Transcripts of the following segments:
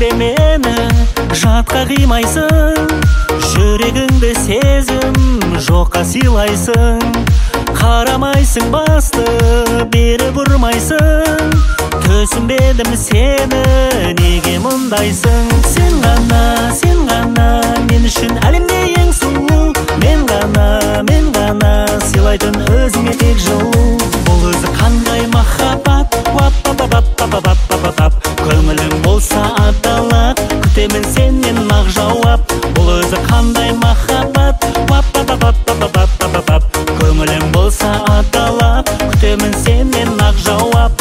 де мені жатқа қимайсың, жүрегіңді сезім жоққа сыйлайсың. Қарамайсың басты, бері бұрмайсың, түсінбедім сені, неге мұндайсың? Сен ғана мен үшін әлемде ең сұлу, мен ғана сыйлайтын өзіңе тек жылу. Бұл өзі қандай махаббат, көңілің болса аталап, күтемін сенен ақ жауап. Бұл өзі қандай махаббат, көңілің болса аталап, күтемін сенен ақ жауап.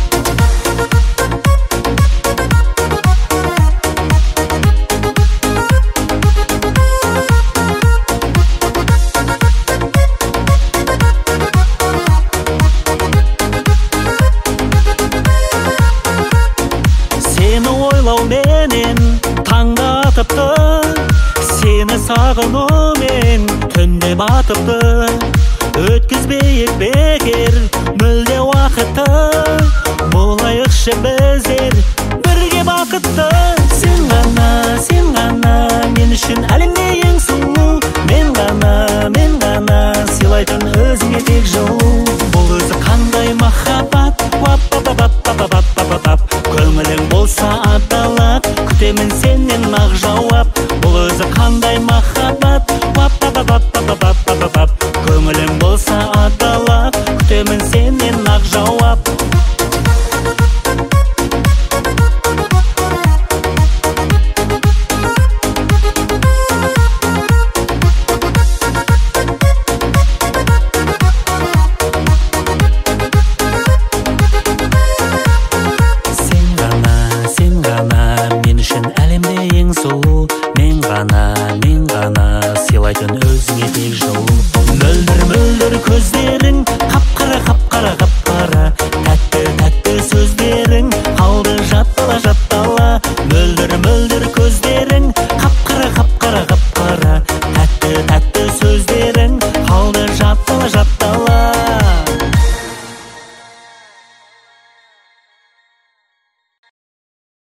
Сені ойлау менен таңда атыпты, сені сағынумен түнде батыпты. Өткізбейік бекер мүлде уақытты, болайықшы біздер бірге бақытты. Сен ғана мен үшін әлемде ең сұлу, мен ғана сыйлайтын өзіңе тек жылу. Бұл өзі қандай махаббат, көңілің болса аталап, күтемін сенен ақ жауап. Бұл өзі қандай махаббат, көңілің болса аталап, күтемін сенен ақ жауап. Мен үшін әлемде ең сұлу, мен ғана сыйлайтын